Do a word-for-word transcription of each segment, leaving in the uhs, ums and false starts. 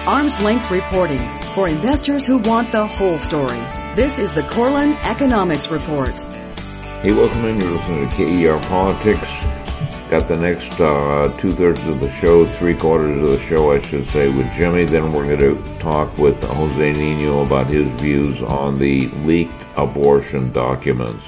Arm's length reporting for investors who want the whole story. This is the Corlin Economics Report. Hey, welcome in. You're listening to K E R Politics. Got the next uh, two-thirds of the show, three-quarters of the show, I should say, with Jimmy. Then we're going to talk with Jose Nino about his views on the leaked abortion documents.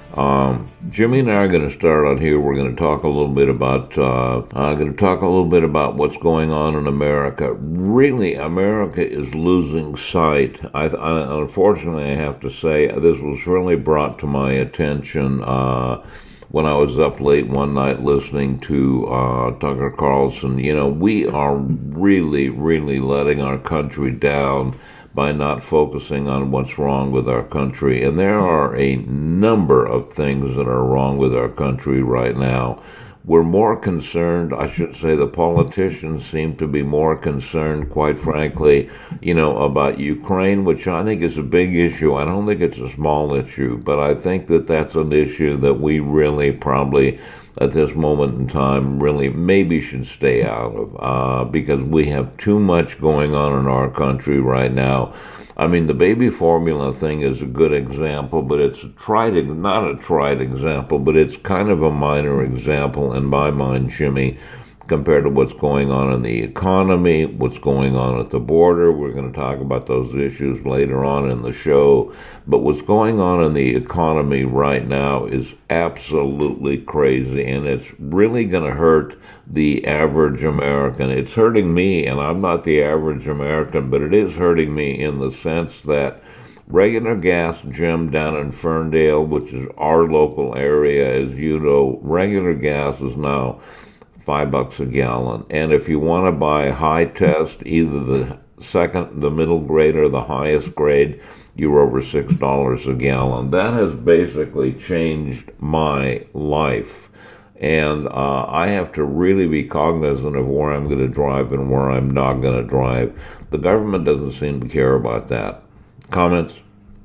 Um, Jimmy and I are going to start out here. We're going to talk a little bit about, uh, I'm going to talk a little bit about what's going on in America. Really, America is losing sight. I, I, unfortunately, I have to say, this was really brought to my attention, uh, when I was up late one night listening to, uh, Tucker Carlson. You know, we are really, really letting our country down by not focusing on what's wrong with our country. And there are a number of things that are wrong with our country right now. We're more concerned, I should say the politicians seem to be more concerned, quite frankly, you know, about Ukraine, which I think is a big issue. I don't think it's a small issue, but I think that that's an issue that we really probably, at this moment in time, really maybe should stay out of, uh, because we have too much going on in our country right now. I mean, the baby formula thing is a good example, but it's a tried, not a tried example, but it's kind of a minor example in my mind, Jimmy, compared to what's going on in the economy, what's going on at the border. We're going to talk about those issues later on in the show. But what's going on in the economy right now is absolutely crazy, and it's really going to hurt the average American. It's hurting me, and I'm not the average American, but it is hurting me in the sense that regular gas, Jim, down in Ferndale, which is our local area, as you know, regular gas is now five bucks a gallon. And if you want to buy high test, either the second, the middle grade, or the highest grade, you're over six dollars a gallon. That has basically changed my life. And uh, I have to really be cognizant of where I'm going to drive and where I'm not going to drive. The government doesn't seem to care about that. Comments?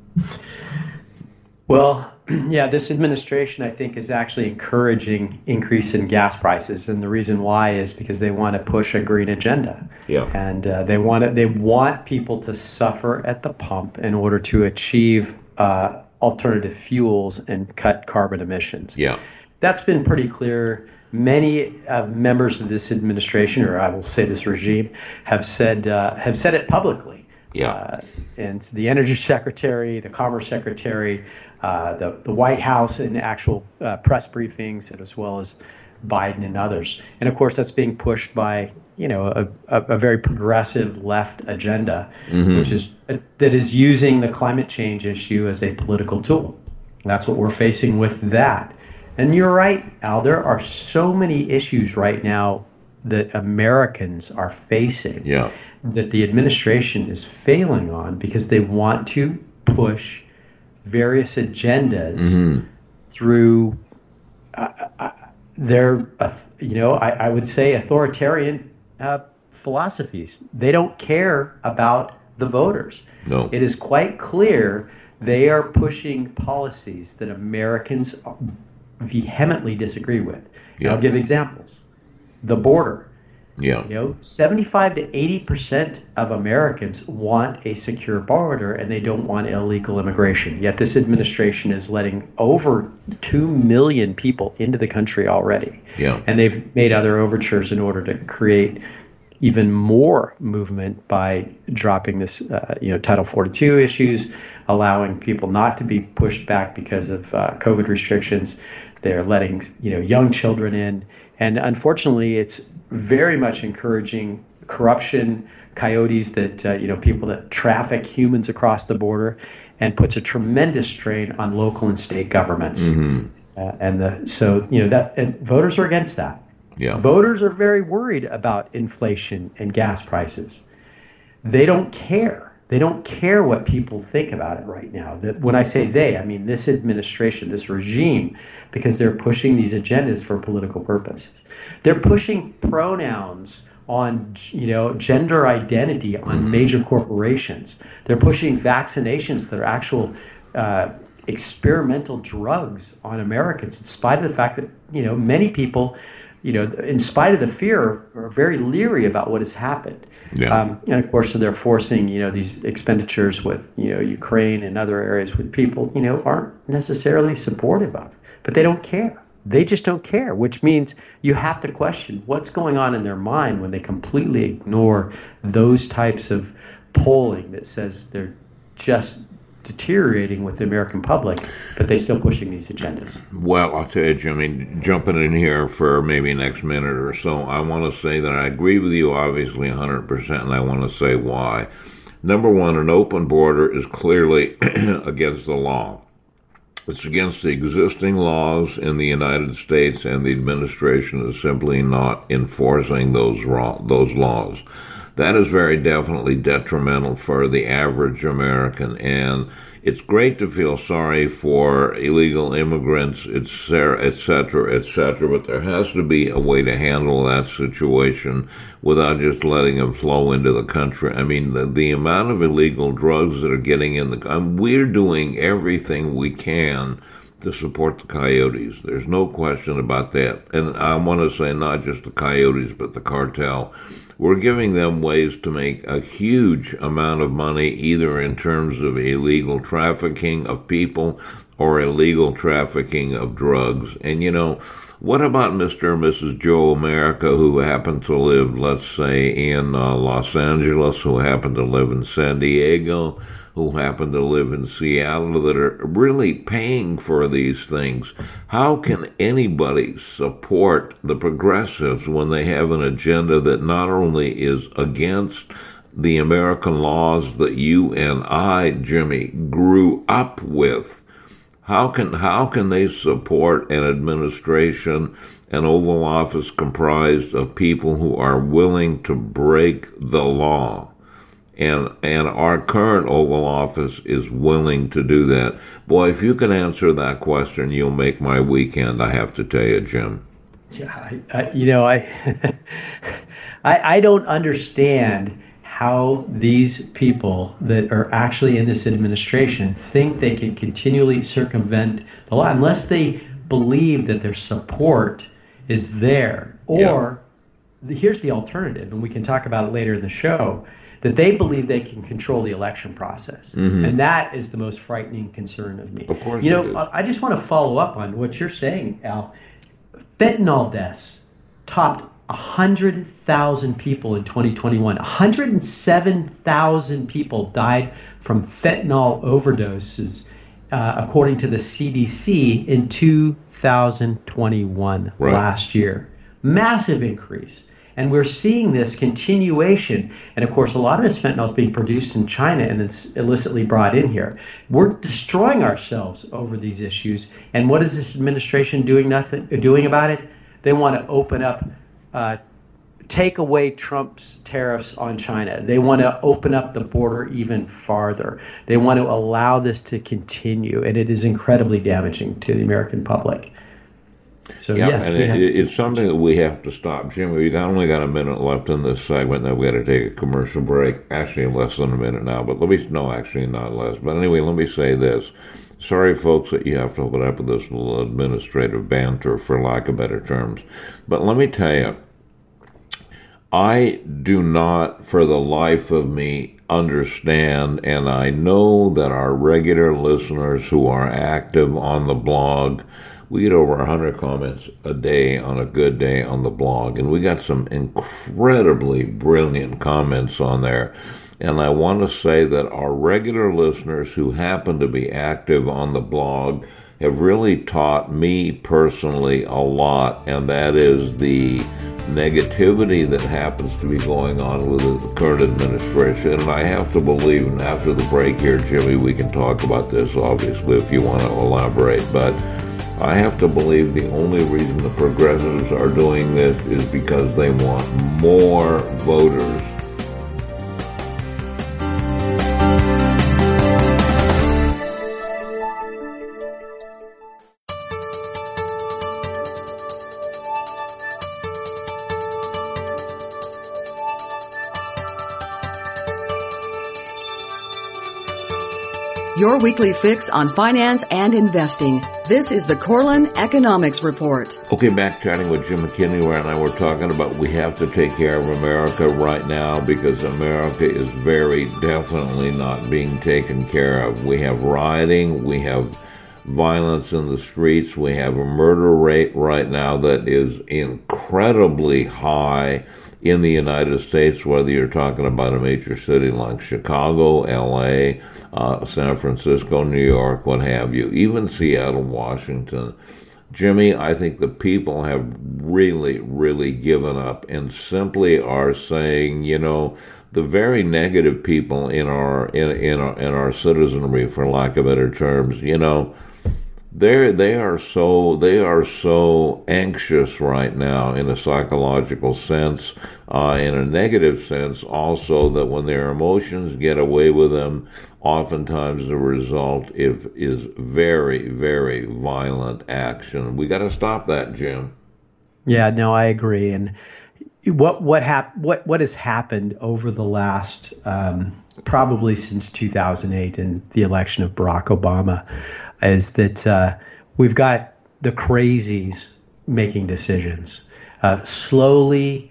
Well, yeah, this administration, I think, is actually encouraging increase in gas prices, and the reason why is because they want to push a green agenda. Yeah. And uh, they want to, they want people to suffer at the pump in order to achieve uh, alternative fuels and cut carbon emissions. Yeah. That's been pretty clear. Many uh, members of this administration, or I will say this regime, have said uh, have said it publicly. Yeah. Uh, and the Energy Secretary, the Commerce Secretary, uh, the the White House in actual uh, press briefings, as well as Biden and others. And of course, that's being pushed by you know a, a, a very progressive left agenda, mm-hmm. which is uh, that is using the climate change issue as a political tool. And that's what we're facing with that. And you're right, Al. There are so many issues right now that Americans are facing. Yeah. That the administration is failing on because they want to push various agendas mm-hmm. through uh, uh, their, uh, you know, I, I would say authoritarian uh, philosophies. They don't care about the voters. No. It is quite clear they are pushing policies that Americans vehemently disagree with. Yeah. I'll give examples. The border. Yeah. You know, seventy-five to eighty percent of Americans want a secure border, and they don't want illegal immigration. Yet this administration is letting over two million people into the country already. Yeah. And they've made other overtures in order to create even more movement by dropping this, uh, you know, Title forty-two issues, allowing people not to be pushed back because of uh, COVID restrictions. They're letting, you know, young children in. And unfortunately, it's very much encouraging corruption, coyotes that, uh, you know, people that traffic humans across the border, and puts a tremendous strain on local and state governments. Mm-hmm. Uh, and the so, you know, that and voters are against that. Yeah. Voters are very worried about inflation and gas prices. They don't care. They don't care what people think about it right now. That when I say they, I mean this administration, this regime, because they're pushing these agendas for political purposes. They're pushing pronouns on, you know, gender identity on mm-hmm. major corporations. They're pushing vaccinations that are actual uh, experimental drugs on Americans, in spite of the fact that, you know, many people you know, in spite of the fear, are very leery about what has happened. Yeah. Um, and of course, so they're forcing, you know, these expenditures with, you know, Ukraine and other areas with people, you know, aren't necessarily supportive of, but they don't care. They just don't care, which means you have to question what's going on in their mind when they completely ignore those types of polling that says they're just deteriorating with the American public, but they're still pushing these agendas. Well, I'll tell you, Jimmy, jumping in here for maybe next minute or so, I want to say that I agree with you, obviously, one hundred percent, and I want to say why. Number one, an open border is clearly against the law. It's against the existing laws in the United States, and the administration is simply not enforcing those raw, those laws. That is very definitely detrimental for the average American, and it's great to feel sorry for illegal immigrants, et cetera, et cetera, et cetera, but there has to be a way to handle that situation without just letting them flow into the country. I mean, the, the amount of illegal drugs that are getting in the um, we're doing everything we can to support the coyotes. There's no question about that. And I want to say not just the coyotes, but the cartel. We're giving them ways to make a huge amount of money, either in terms of illegal trafficking of people or illegal trafficking of drugs. And, you know, what about Mister and Missus Joe America, who happen to live, let's say, in uh, Los Angeles, who happen to live in San Diego, who happen to live in Seattle, that are really paying for these things? How can anybody support the progressives when they have an agenda that not only is against the American laws that you and I, Jimmy, grew up with? How can how can they support an administration, an Oval Office comprised of people who are willing to break the law? And and our current Oval Office is willing to do that. Boy, if you can answer that question, you'll make my weekend, I have to tell you, Jim. Yeah, I, I, you know, I, I I don't understand how these people that are actually in this administration think they can continually circumvent the law unless they believe that their support is there. Or yeah. the, here's the alternative, and we can talk about it later in the show, that they believe they can control the election process. Mm-hmm. And that is the most frightening concern of me. Of course you know, I just want to follow up on what you're saying, Al. Fentanyl deaths topped one hundred thousand people in twenty twenty-one. one hundred seven thousand people died from fentanyl overdoses, uh, according to the C D C, in two thousand twenty-one, right. Last year. Massive increase. And we're seeing this continuation. And of course, a lot of this fentanyl is being produced in China and it's illicitly brought in here. We're destroying ourselves over these issues. And what is this administration doing nothing doing about it? They want to open up, uh, take away Trump's tariffs on China. They want to open up the border even farther. They want to allow this to continue. And it is incredibly damaging to the American public. So, yeah, yes, and it, it's something that we have to stop. Jim, we've only got a minute left in this segment, then we got to take a commercial break. Actually, less than a minute now, but let me, no, actually not less. But anyway, let me say this. Sorry, folks, that you have to put up with this little administrative banter, for lack of better terms. But let me tell you, I do not, for the life of me, understand, and I know that our regular listeners who are active on the blog, we get over one hundred comments a day on a good day on the blog, and we got some incredibly brilliant comments on there. And I want to say that our regular listeners who happen to be active on the blog have really taught me personally a lot, and that is the negativity that happens to be going on with the current administration. And I have to believe, and after the break here, Jimmy, we can talk about this, obviously, if you want to elaborate, but I have to believe the only reason the progressives are doing this is because they want more voters. your weekly fix on finance and investing. This is the Corlin Economics Report. Okay, back chatting with Jim McKinney right now. We're talking about we have to take care of America right now because America is very definitely not being taken care of. We have rioting, we have violence in the streets, we have a murder rate right now that is incredibly high in the United States, whether you're talking about a major city like Chicago, L A, uh, San Francisco, New York, what have you, even Seattle, Washington. Jimmy, I think the people have really, really given up and simply are saying, you know, the very negative people in our in in our, in our citizenry, for lack of better terms, you know, They they are so they are so anxious right now in a psychological sense, uh, in a negative sense also, that when their emotions get away with them, oftentimes the result is is very very violent action. We got to stop that, Jim. Yeah, no, I agree. And what what hap- what what has happened over the last um, probably since two thousand eight and the election of Barack Obama is that uh, we've got the crazies making decisions. Uh, slowly,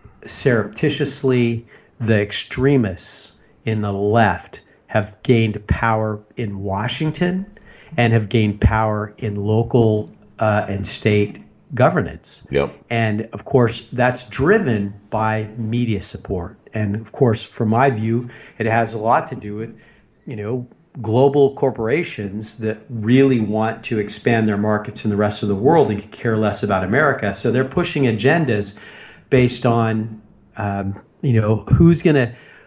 surreptitiously, the extremists in the left have gained power in Washington and have gained power in local uh, and state governance. Yep. And of course, that's driven by media support. And of course, from my view, it has a lot to do with, you know, global corporations that really want to expand their markets in the rest of the world and care less about America. So they're pushing agendas based on, um, you know, who's going to,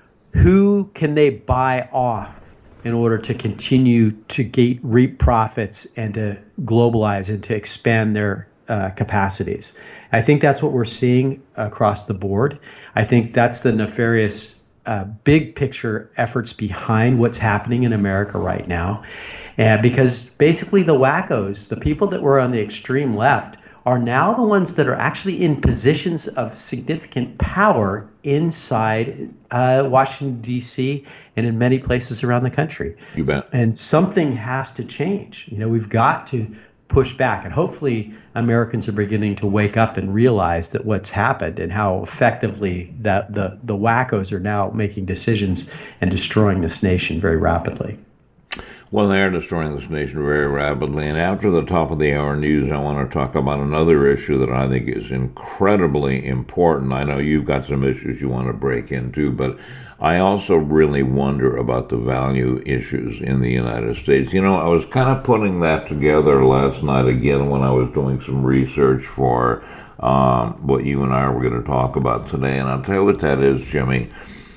who can they buy off in order to continue to get, reap profits and to globalize and to expand their uh, capacities. I think that's what we're seeing across the board. I think that's the nefarious Uh, big picture efforts behind what's happening in America right now. And because basically the wackos, the people that were on the extreme left, are now the ones that are actually in positions of significant power inside uh, Washington, D C, and in many places around the country. You bet. And something has to change. You know, we've got to push back. And hopefully Americans are beginning to wake up and realize that what's happened and how effectively that the, the wackos are now making decisions and destroying this nation very rapidly. Well, they are destroying this nation very rapidly. And after the top of the hour news, I want to talk about another issue that I think is incredibly important. I know you've got some issues you want to break into, but I also really wonder about the value issues in the United States. You know, I was kind of putting that together last night again when I was doing some research for um, what you and I were going to talk about today. And I'll tell you what that is, Jimmy.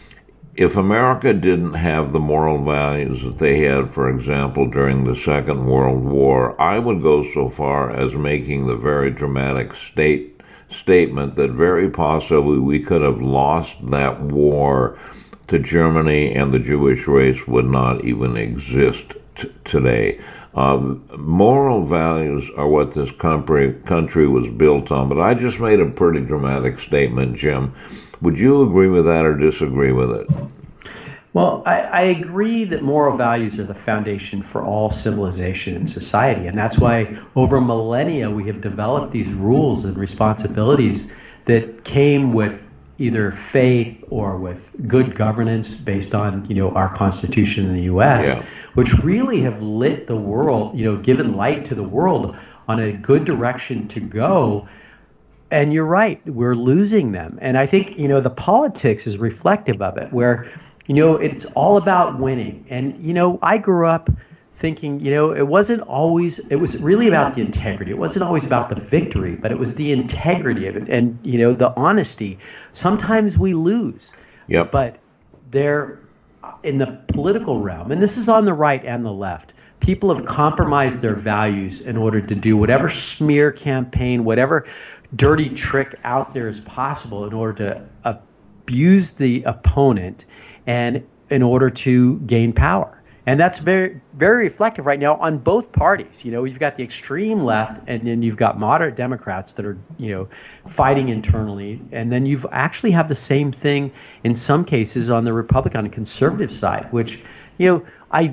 If America didn't have the moral values that they had, for example, during the Second World War, I would go so far as making the very dramatic state statement that very possibly we could have lost that war to Germany and the Jewish race would not even exist t- today. Um, moral values are what this country, country was built on, but I just made a pretty dramatic statement, Jim. Would you agree with that or disagree with it? Well, I, I agree that moral values are the foundation for all civilization and society. And that's why over millennia we have developed these rules and responsibilities that came with either faith or with good governance based on, you know, our Constitution in the U S, yeah. which really have lit the world, you know, given light to the world on a good direction to go. And you're right, we're losing them. And I think, you know, the politics is reflective of it, where, you know, it's all about winning. And, you know, I grew up thinking, you know, it wasn't always, it was really about the integrity. It wasn't always about the victory, but it was the integrity of it and, you know, the honesty. Sometimes we lose. Yep. But they're in the political realm, and this is on the right and the left, people have compromised their values in order to do whatever smear campaign, whatever dirty trick out there is possible in order to abuse the opponent and in order to gain power. And that's very, very reflective right now on both parties. You know, you've got the extreme left, and then you've got moderate Democrats that are, you know, fighting internally. And then you've actually have the same thing in some cases on the Republican and conservative side, which, you know, I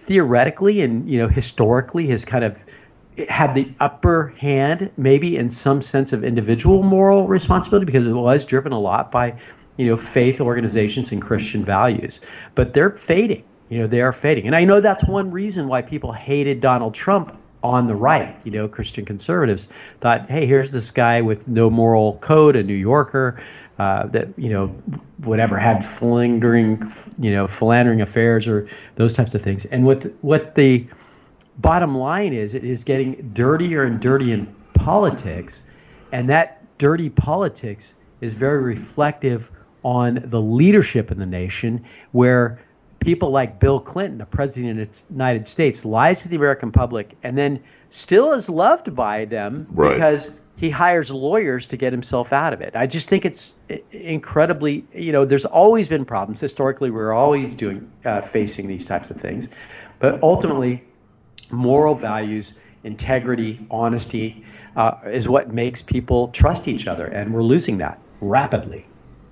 theoretically and, you know, historically has kind of had the upper hand, maybe in some sense of individual moral responsibility, because it was driven a lot by, you know, faith organizations and Christian values. But they're fading. You know, they are fading. And I know that's one reason why people hated Donald Trump on the right. You know, Christian conservatives thought, hey, here's this guy with no moral code, a New Yorker, uh, that, you know, whatever, had philandering, you know, philandering affairs or those types of things. And what the, what the bottom line is, it is getting dirtier and dirtier in politics. And that dirty politics is very reflective on the leadership in the nation, where people like Bill Clinton, the president of the United States, lies to the American public and then still is loved by them right. because he hires lawyers to get himself out of it. I just think it's incredibly, you know, there's always been problems. Historically, we're always doing, uh, facing these types of things. But ultimately, moral values, integrity, honesty uh, is what makes people trust each other. And we're losing that rapidly.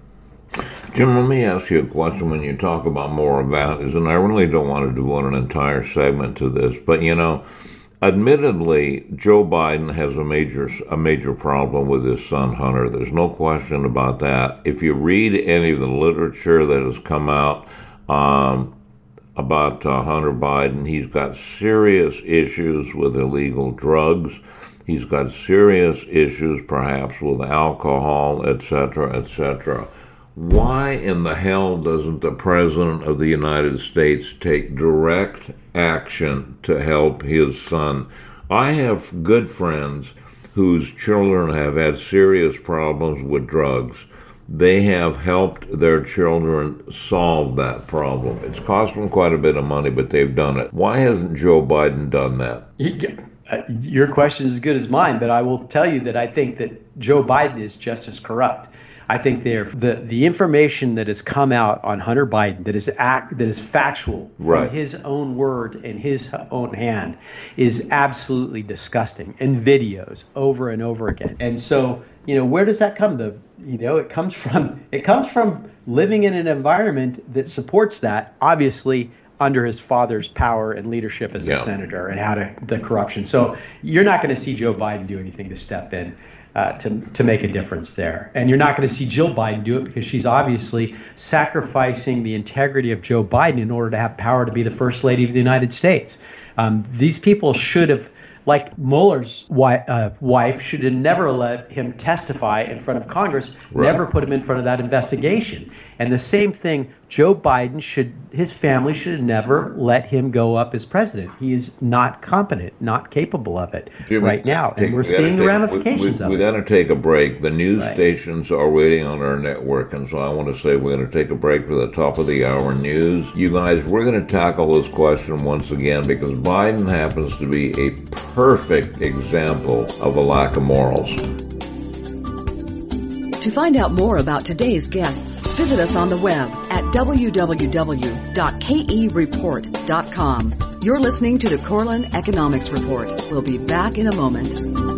Jim, let me ask you a question when you talk about moral values, and I really don't want to devote an entire segment to this, but, you know, admittedly, Joe Biden has a major a major problem with his son, Hunter. There's no question about that. If you read any of the literature that has come out um, about uh, Hunter Biden, he's got serious issues with illegal drugs. He's got serious issues, perhaps, with alcohol, et cetera, et cetera. Why in the hell doesn't the President of the United States take direct action to help his son? I have good friends whose children have had serious problems with drugs. They have helped their children solve that problem. It's cost them quite a bit of money, but they've done it. Why hasn't Joe Biden done that? Your question is as good as mine, but I will tell you that I think that Joe Biden is just as corrupt. I think they're, the the information that has come out on Hunter Biden that is act that is factual from right. his own word and his own hand is absolutely disgusting, and videos over and over again. And so, you know, where does that come? The you know, it comes from it comes from living in an environment that supports that, obviously under his father's power and leadership as yeah. a senator, and how to the corruption. So you're not going to see Joe Biden do anything to step in. Uh, to to make a difference there. And you're not going to see Jill Biden do it, because she's obviously sacrificing the integrity of Joe Biden in order to have power to be the First Lady of the United States. Um, these people should have, like Mueller's wi- uh, wife, should have never let him testify in front of Congress, right. never put him in front of that investigation. And the same thing, Joe Biden should, his family should have never let him go up as president. He is not competent, not capable of it Jim, right now. take, and we're we seeing the take, ramifications we, we, of we it. We got to take a break. The news right. stations are waiting on our network, and so I want to say we're going to take a break for the top of the hour news. You guys, we're going to tackle this question once again, because Biden happens to be a perfect example of a lack of morals. To find out more about today's guests, visit us on the web at w w w dot k e report dot com. You're listening to the Korelin Economics Report. We'll be back in a moment.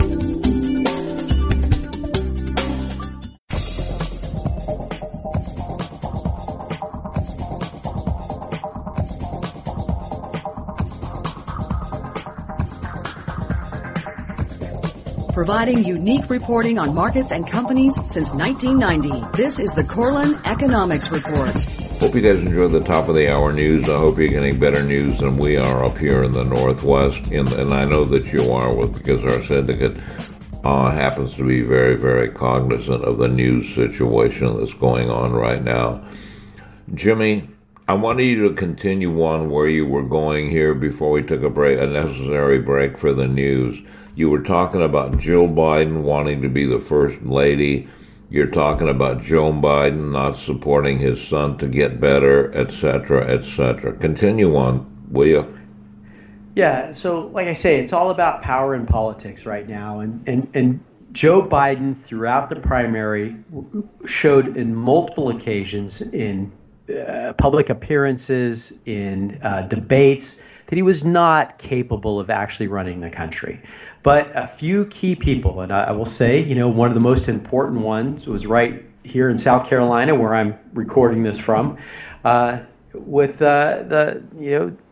Providing unique reporting on markets and companies since nineteen ninety. This is the Korelin Economics Report. Hope you guys enjoyed the top of the hour news. I hope you're getting better news than we are up here in the Northwest. And, and I know that you are, with because our syndicate uh, happens to be very, very cognizant of the news situation that's going on right now. Jimmy, I wanted you to continue on where you were going here before we took a break, a necessary break for the news. You were talking about Jill Biden wanting to be the First Lady. You're talking about Joe Biden not supporting his son to get better, et cetera, et cetera. Continue on, will you? Yeah, so like I say, it's all about power in politics right now. And, and, and Joe Biden, throughout the primary, showed in multiple occasions in uh, public appearances, in uh, debates, that he was not capable of actually running the country. But a few key people, and I will say, you know, one of the most important ones was right here in South Carolina, where I'm recording this from, uh, with uh, the, you know, the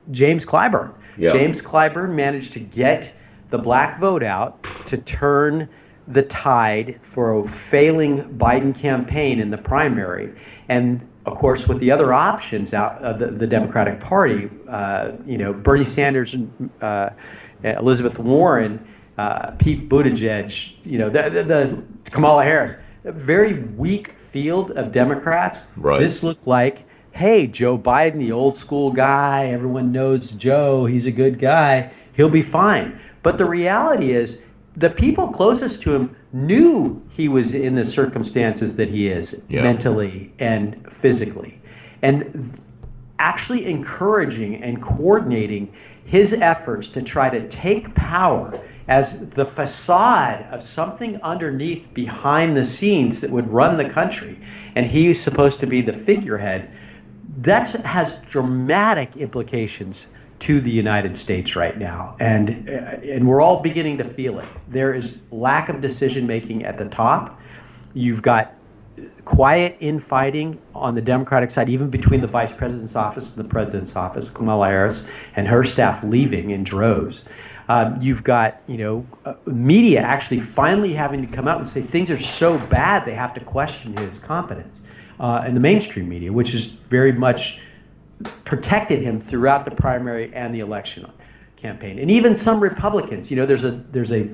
James Clyburn. Yeah. James Clyburn managed to get the black vote out to turn the tide for a failing Biden campaign in the primary. And of course, with the other options out of the, the Democratic Party, uh, you know, Bernie Sanders and uh, Elizabeth Warren, uh, Pete Buttigieg, you know, the, the, the Kamala Harris, a very weak field of Democrats. Right. This looked like, hey, Joe Biden, the old school guy, everyone knows Joe, he's a good guy, he'll be fine. But the reality is, the people closest to him knew he was in the circumstances that he is, yeah. mentally and physically. And actually encouraging and coordinating his efforts to try to take power as the facade of something underneath, behind the scenes, that would run the country. And he's supposed to be the figurehead. That has dramatic implications to the United States right now, and and we're all beginning to feel it. There is lack of decision making at the top. You've got quiet infighting on the Democratic side, even between the vice president's office and the president's office, Kamala Harris and her staff leaving in droves. Um, you've got, you know, uh, media actually finally having to come out and say things are so bad they have to question his competence, uh, and the mainstream media, which is very much protected him throughout the primary and the election campaign. And even some Republicans, you know, there's a there's a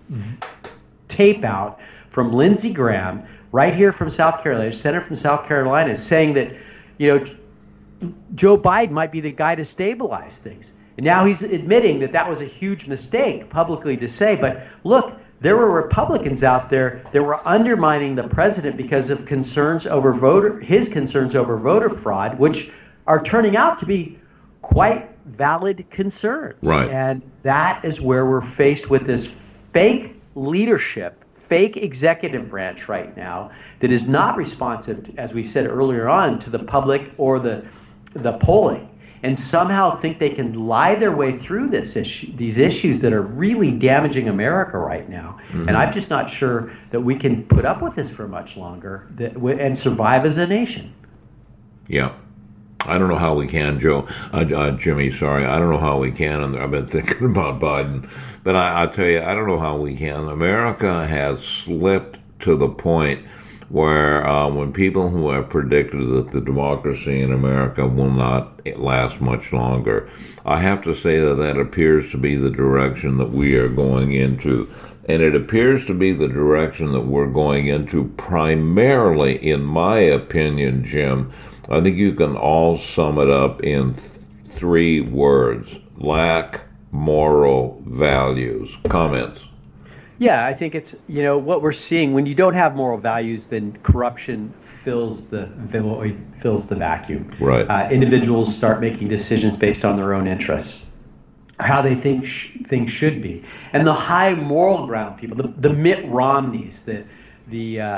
tape out from Lindsey Graham right here from South Carolina, senator from South Carolina, saying that, you know, Joe Biden might be the guy to stabilize things. And now he's admitting that that was a huge mistake publicly to say. But look, there were Republicans out there that were undermining the president because of concerns over voter his concerns over voter fraud, which are turning out to be quite valid concerns. Right. And that is where we're faced with this fake leadership, fake executive branch right now that is not responsive, to, as we said earlier on, to the public or the the polling, and somehow think they can lie their way through this issue, these issues that are really damaging America right now. Mm-hmm. And I'm just not sure that we can put up with this for much longer that, and survive as a nation. Yeah. I don't know how we can, Joe, uh, uh, Jimmy, sorry. I don't know how we can, and I've been thinking about Biden. But I, I'll tell you, I don't know how we can. America has slipped to the point where uh, when people who have predicted that the democracy in America will not last much longer, I have to say that that appears to be the direction that we are going into. And it appears to be the direction that we're going into primarily, in my opinion, Jim. I think you can all sum it up in th- three words: lack moral values. Comments? Yeah, I think it's, you know, what we're seeing when you don't have moral values, then corruption fills the fills the vacuum. Right. Uh, individuals start making decisions based on their own interests, how they think sh- things should be, and the high moral ground people, the, the Mitt Romneys, the the uh,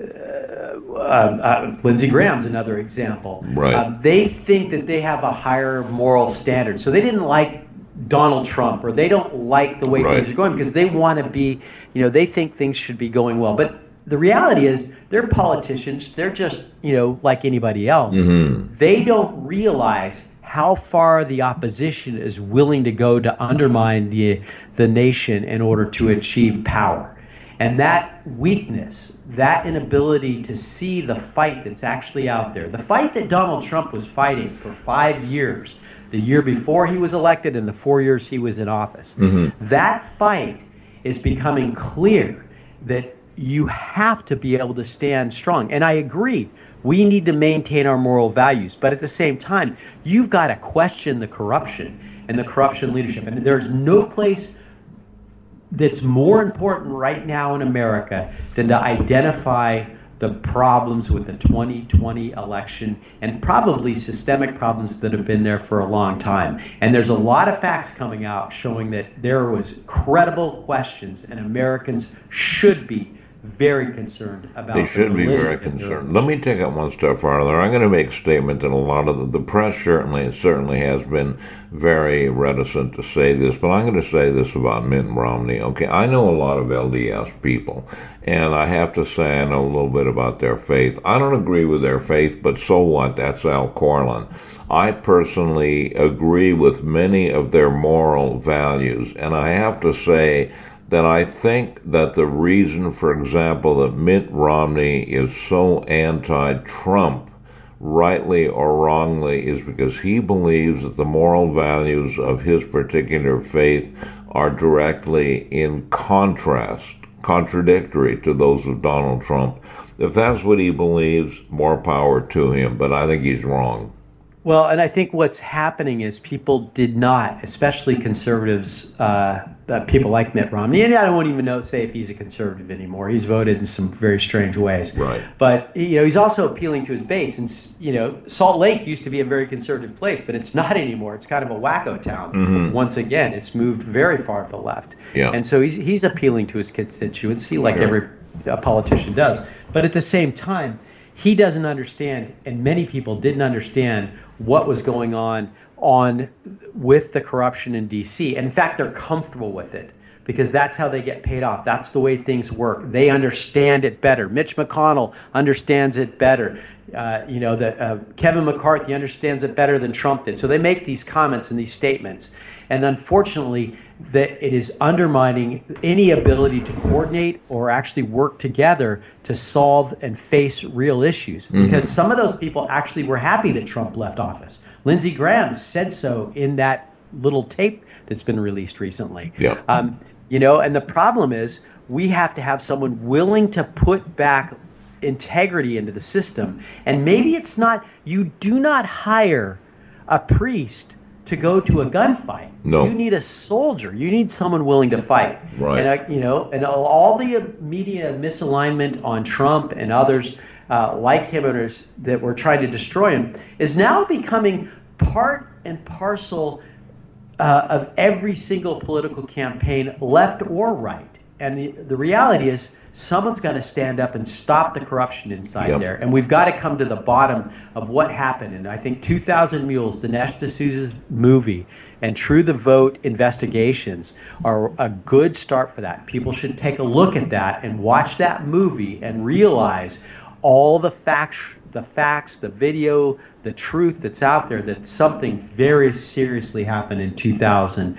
uh, uh, Lindsey Graham's another example. Right. Uh, they think that they have a higher moral standard, so they didn't like Donald Trump, or they don't like the way right. things are going because they want to be, you know, they think things should be going well. But the reality is, they're politicians. They're just, you know, like anybody else. Mm-hmm. They don't realize how far the opposition is willing to go to undermine the the nation in order to achieve power. And that weakness, that inability to see the fight that's actually out there, the fight that Donald Trump was fighting for five years, the year before he was elected and the four years he was in office, mm-hmm. that fight is becoming clear that you have to be able to stand strong. And I agree, we need to maintain our moral values. But at the same time, you've got to question the corruption and the corruption leadership. And there's no place that's more important right now in America than to identify the problems with the twenty twenty election, and probably systemic problems that have been there for a long time. And there's a lot of facts coming out showing that there was credible questions, and Americans should be very concerned about. They the should be validity very of their concerned. Let me emissions. take it one step farther. I'm going to make a statement that a lot of the, the press certainly certainly has been very reticent to say this, but I'm going to say this about Mitt Romney. Okay, I know a lot of L D S people, and I have to say I know a little bit about their faith. I don't agree with their faith, but so what? That's Al Corlin. I personally agree with many of their moral values, and I have to say that I think that the reason, for example, that Mitt Romney is so anti-Trump, rightly or wrongly, is because he believes that the moral values of his particular faith are directly in contrast, contradictory to those of Donald Trump. If that's what he believes, more power to him, but I think he's wrong. Well, and I think what's happening is people did not, especially conservatives, uh, uh, people like Mitt Romney, and I don't even know say if he's a conservative anymore. He's voted in some very strange ways. Right. But you know, he's also appealing to his base, and you know, Salt Lake used to be a very conservative place, but it's not anymore. It's kind of a wacko town. Mm-hmm. Once again, it's moved very far to the left. Yeah. And so he's he's appealing to his constituency like Sure. every uh, politician does. But at the same time, he doesn't understand, and many people didn't understand what was going on on with the corruption in D C. And in fact, they're comfortable with it because that's how they get paid off. That's the way things work. They understand it better. Mitch McConnell understands it better. Uh, you know, the, uh, Kevin McCarthy understands it better than Trump did. So they make these comments and these statements. And unfortunately, that it is undermining any ability to coordinate or actually work together to solve and face real issues. Mm-hmm. Because some of those people actually were happy that Trump left office. Lindsey Graham said so in that little tape that's been released recently. Yeah. Um, you know, and the problem is we have to have someone willing to put back integrity into the system. And maybe it's not, you do not hire a priest to go to a gunfight. No. You need a soldier. You need someone willing to fight. Right. And I, you know, and all the media misalignment on Trump and others uh, like him others that were trying to destroy him is now becoming part and parcel uh, of every single political campaign, left or right. And the, the reality is, someone's got to stand up and stop the corruption inside Yep. there. And we've got to come to the bottom of what happened. And I think two thousand Mules, Dinesh D'Souza's movie, and True the Vote investigations are a good start for that. People should take a look at that and watch that movie and realize all the facts, the facts, the video, the truth that's out there, that something very seriously happened in two thousand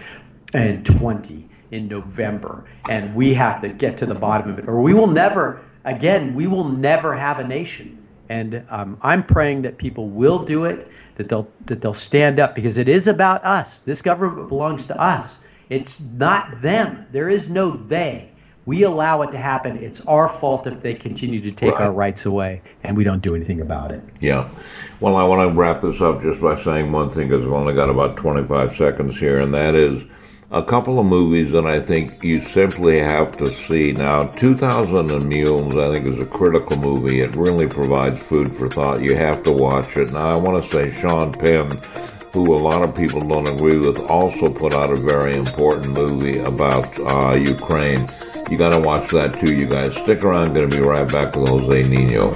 twenty. In November, and we have to get to the bottom of it, or we will never, again, we will never have a nation. And um, I'm praying that people will do it, that they'll that they'll stand up, because it is about us. This government belongs to us. It's not them. There is no they. We allow it to happen. It's our fault if they continue to take Right. our rights away, and we don't do anything about it. Yeah. Well, I want to wrap this up just by saying one thing, because we've only got about twenty-five seconds here, and that is a couple of movies that I think you simply have to see. Now, two thousand Mules, I think, is a critical movie. It really provides food for thought. You have to watch it. Now, I want to say Sean Penn, who a lot of people don't agree with, also put out a very important movie about uh, Ukraine. You got to watch that, too, you guys. Stick around. Going to be right back with Jose Nino.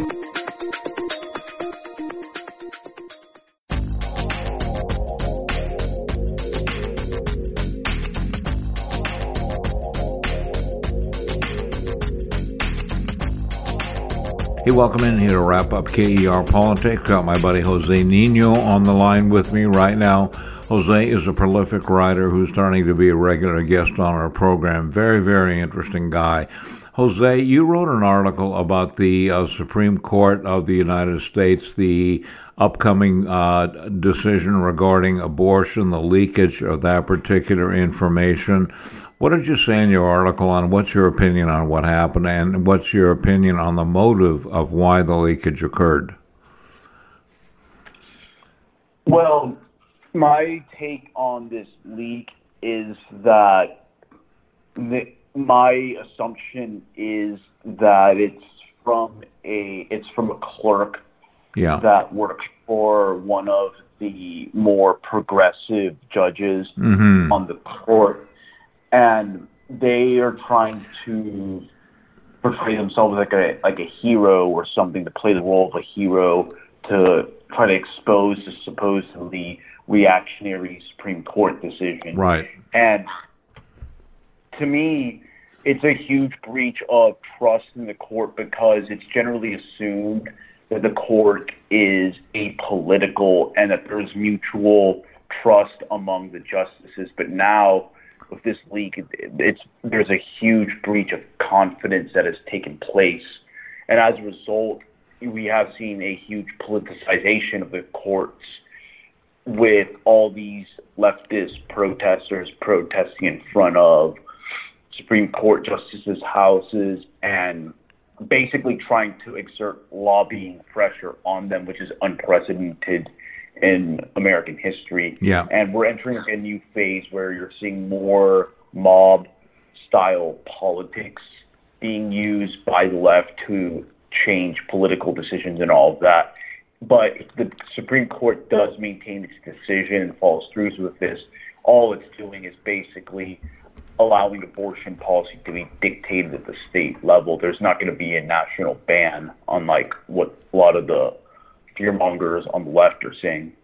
Hey, welcome in here to wrap up K E R Politics. Got my buddy Jose Nino on the line with me right now. Jose is a prolific writer who's starting to be a regular guest on our program. Very, very interesting guy. Jose, you wrote an article about the uh, Supreme Court of the United States, the upcoming uh, decision regarding abortion, the leakage of that particular information. What did you say in your article on what's your opinion on what happened, and what's your opinion on the motive of why the leakage occurred? Well, my take on this leak is that the, my assumption is that it's from a it's from a clerk Yeah. that works for one of the more progressive judges Mm-hmm. on the court. And they are trying to portray themselves like a like a hero or something, to play the role of a hero, to try to expose the supposedly reactionary Supreme Court decision. Right. And to me, it's a huge breach of trust in the court, because it's generally assumed that the court is apolitical and that there's mutual trust among the justices. But now, with this leak, it, it's there's a huge breach of confidence that has taken place. And as a result, we have seen a huge politicization of the courts, with all these leftist protesters protesting in front of Supreme Court justices' houses and basically trying to exert lobbying pressure on them, which is unprecedented in American history. Yeah. And we're entering a new phase where you're seeing more mob-style politics being used by the left to change political decisions and all of that. But if the Supreme Court does maintain its decision and follows through with this, all it's doing is basically allowing abortion policy to be dictated at the state level. There's not going to be a national ban, unlike what a lot of the fearmongers on the left are saying.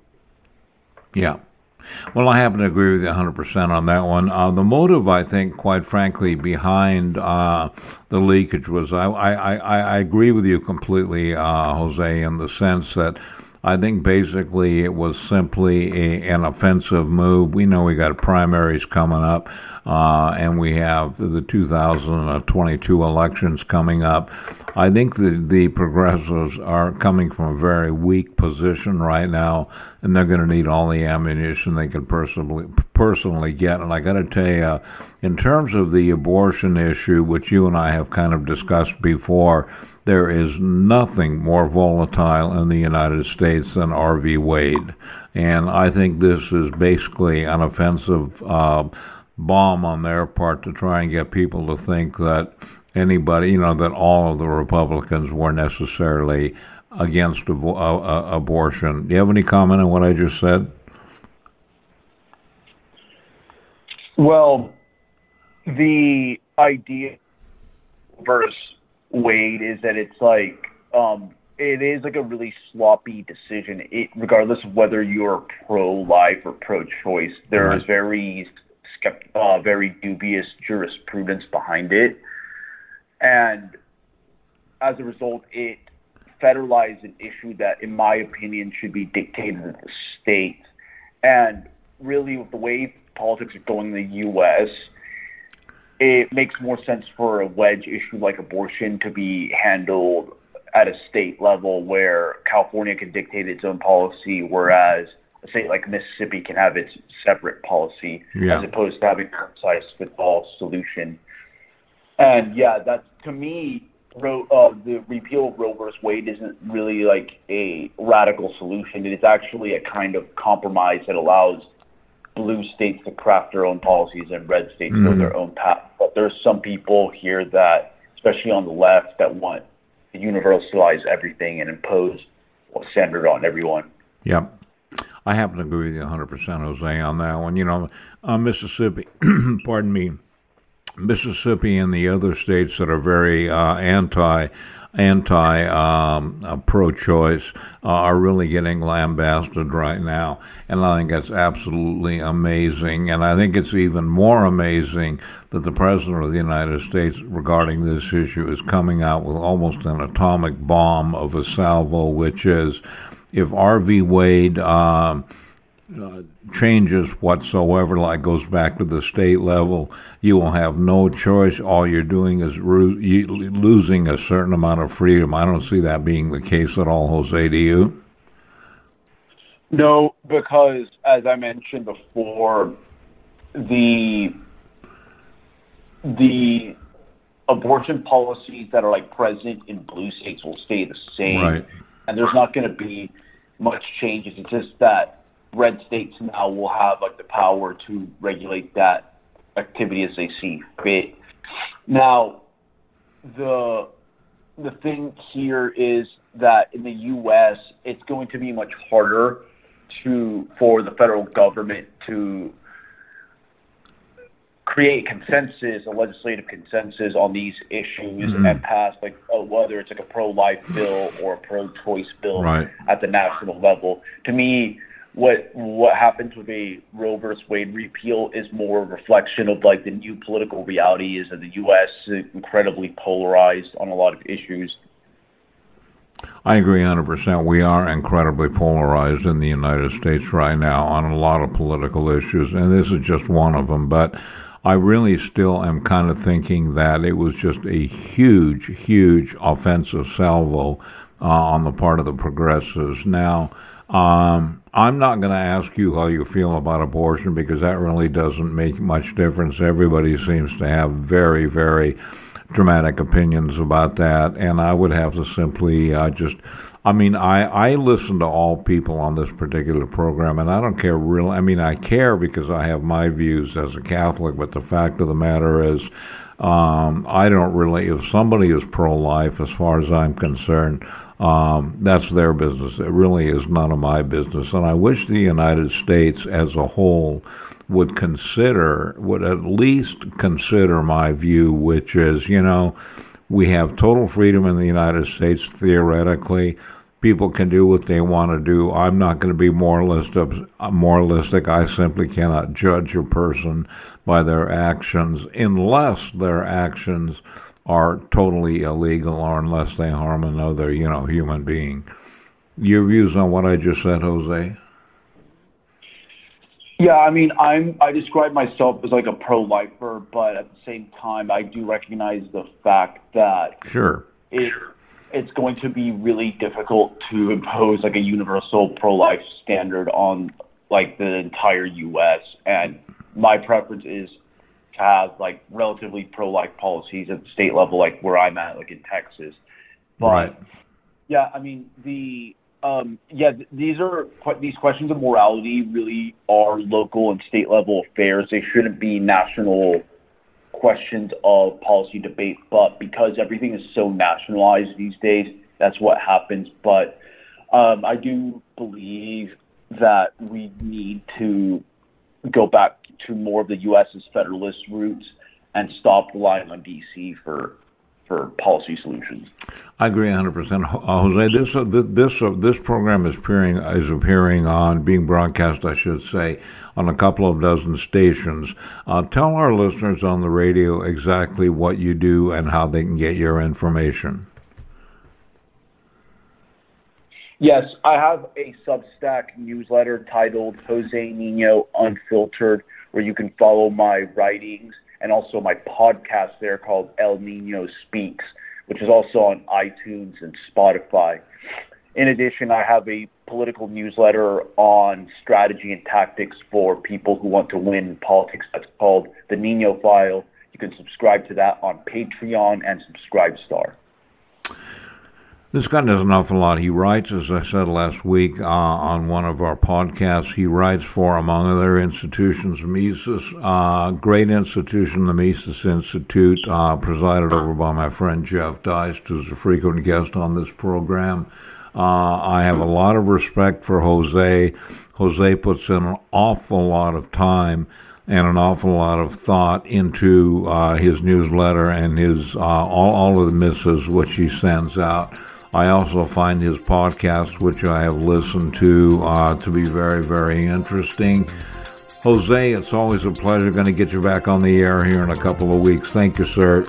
Yeah. Well, I happen to agree with you one hundred percent on that one. Uh, the motive, I think, quite frankly, behind uh, the leakage was, I, I, I, I agree with you completely, uh, Jose, in the sense that I think basically it was simply a, an offensive move. We know we got primaries coming up, uh, and we have the two thousand twenty-two elections coming up. I think the, the progressives are coming from a very weak position right now, and they're going to need all the ammunition they can personally personally get. And I got to tell you, in terms of the abortion issue, which you and I have kind of discussed before, there is nothing more volatile in the United States than R V Wade. And I think this is basically an offensive uh, bomb on their part to try and get people to think that anybody, you know, that all of the Republicans were necessarily against avo- uh, uh, abortion. Do you have any comment on what I just said? Well, the idea versus Wade is that it's like um, it is like a really sloppy decision. It, regardless of whether you're pro-life or pro-choice, there Right. is very skept- uh, very dubious jurisprudence behind it, and as a result, it federalized an issue that, in my opinion, should be dictated at the state. And really, with the way politics are going in the U S, it makes more sense for a wedge issue like abortion to be handled at a state level, where California can dictate its own policy, whereas a state like Mississippi can have its separate policy, Yeah. as opposed to having a one-size-fits-all solution. And yeah, that to me, Ro, uh, the repeal of Roe versus Wade isn't really like a radical solution. It is actually a kind of compromise that allows blue states to craft their own policies and red states Mhm. go their own path. But there's some people here that, especially on the left, that want to universalize everything and impose what's centered on everyone. Yep. I happen to agree with you one hundred percent, Jose, on that one. You know, uh, Mississippi, pardon me, Mississippi and the other states that are very uh, anti anti um, uh, pro-choice uh, are really getting lambasted right now, and I think that's absolutely amazing. And I think it's even more amazing that the President of the United States, regarding this issue, is coming out with almost an atomic bomb of a salvo, which is, if R V Wade um, uh, changes whatsoever, like goes back to the state level, you will have no choice. All you're doing is ru- you, losing a certain amount of freedom. I don't see that being the case at all, Jose. Do you? No, because as I mentioned before, the the abortion policies that are like present in blue states will stay the same, Right. and there's not going to be much changes. It's just that red states now will have like the power to regulate that activity as they see fit. Now, the the thing here is that in the U S, it's going to be much harder to for the federal government to create consensus, a legislative consensus on these issues mm-hmm. and pass, like, oh, whether it's like a pro-life bill or a pro-choice bill right. at the national level. To me, what what happens with a Roe versus Wade repeal is more a reflection of like the new political reality is that the U S is incredibly polarized on a lot of issues. I agree one hundred percent. We are incredibly polarized in the United States right now on a lot of political issues, and this is just one of them. But I really still am kind of thinking that it was just a huge, huge offensive salvo uh, on the part of the progressives. Now, um, I'm not going to ask you how you feel about abortion because that really doesn't make much difference. Everybody seems to have very, very dramatic opinions about that, and I would have to simply uh, just, I mean, I, I listen to all people on this particular program, and I don't care really, I mean, I care because I have my views as a Catholic, but the fact of the matter is, um, I don't really, if somebody is pro-life, as far as I'm concerned, um, that's their business. It really is none of my business, and I wish the United States as a whole would consider, would at least consider my view, which is, you know, we have total freedom in the United States, theoretically. People can do what they want to do. I'm not going to be moralistic. moralistic. I simply cannot judge a person by their actions unless their actions are totally illegal or unless they harm another, you know, human being. Your views on what I just said, Jose? Yeah, I mean, I'm I describe myself as like a pro-lifer, but at the same time, I do recognize the fact that sure it it's going to be really difficult to impose like a universal pro-life standard on like the entire U S. And my preference is to have like relatively pro-life policies at the state level, like where I'm at, like in Texas. But right. yeah, I mean the. Um, yeah, th- these are these questions of morality really are local and state level affairs. They shouldn't be national questions of policy debate. But because everything is so nationalized these days, that's what happens. But um, I do believe that we need to go back to more of the U S's federalist roots and stop relying on D C for. for policy solutions. I agree one hundred percent. Uh, Jose, this uh, this uh, this program is appearing is appearing on, being broadcast, I should say, on a couple of dozen stations. Uh, tell our listeners on the radio exactly what you do and how they can get your information. Yes, I have a Substack newsletter titled Jose Nino Unfiltered, where you can follow my writings, and also my podcast there called El Nino Speaks, which is also on iTunes and Spotify. In addition, I have a political newsletter on strategy and tactics for people who want to win in politics. That's called The Nino File. You can subscribe to that on Patreon and Subscribestar. This guy does an awful lot. He writes, as I said last week uh, on one of our podcasts, he writes for, among other institutions, Mises, uh, great institution, the Mises Institute, uh, presided over by my friend Jeff Deist, who's a frequent guest on this program. Uh, I have a lot of respect for Jose. Jose puts in an awful lot of time and an awful lot of thought into uh, his newsletter and his uh, all, all of the missives which he sends out. I also find his podcast, which I have listened to, uh, to be very, very interesting. Jose, it's always a pleasure. Going to get you back on the air here in a couple of weeks. Thank you, sir.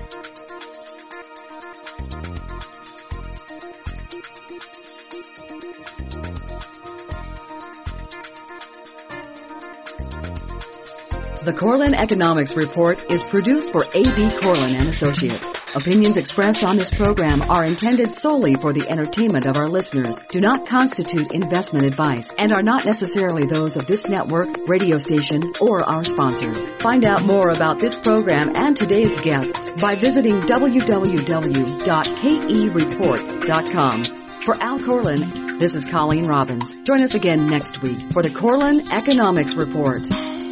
The Corlin Economics Report is produced for A B. Corlin and Associates. Opinions expressed on this program are intended solely for the entertainment of our listeners, do not constitute investment advice, and are not necessarily those of this network, radio station, or our sponsors. Find out more about this program and today's guests by visiting w w w dot k e report dot com. For Al Corlin, this is Colleen Robbins. Join us again next week for the Corlin Economics Report.